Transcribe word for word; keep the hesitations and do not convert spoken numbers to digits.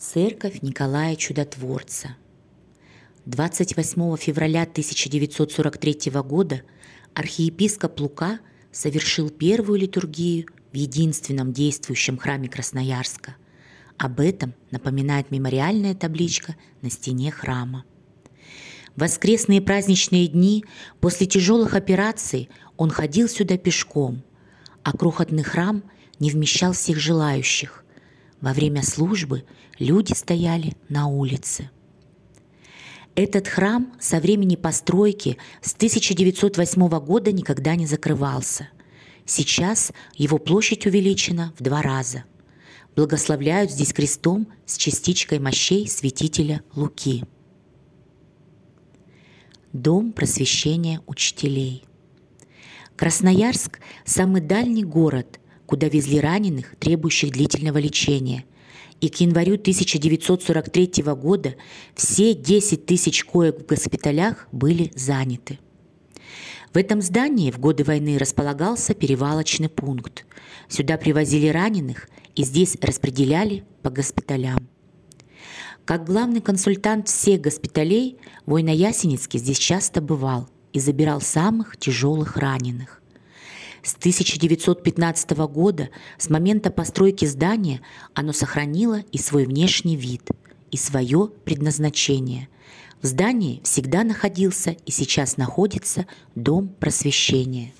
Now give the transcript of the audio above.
Церковь Николая Чудотворца. двадцать восьмого февраля тысяча девятьсот сорок третьего года архиепископ Лука совершил первую литургию в единственном действующем храме Красноярска. Об этом напоминает мемориальная табличка на стене храма. В воскресные праздничные дни после тяжелых операций он ходил сюда пешком, а крохотный храм не вмещал всех желающих. Во время службы люди стояли на улице. Этот храм со времени постройки с тысяча девятьсот восьмого года никогда не закрывался. Сейчас его площадь увеличена в два раза. Благословляют здесь крестом с частичкой мощей святителя Луки. Дом просвещения учителей. Красноярск – самый дальний город, куда везли раненых, требующих длительного лечения. И к январю тысяча девятьсот сорок третьего года все десять тысяч коек в госпиталях были заняты. В этом здании в годы войны располагался перевалочный пункт. Сюда привозили раненых и здесь распределяли по госпиталям. Как главный консультант всех госпиталей, Войно-Ясенецкий здесь часто бывал и забирал самых тяжелых раненых. С тысяча девятьсот пятнадцатого года, с момента постройки здания, оно сохранило и свой внешний вид, и свое предназначение. В здании всегда находился и сейчас находится Дом просвещения.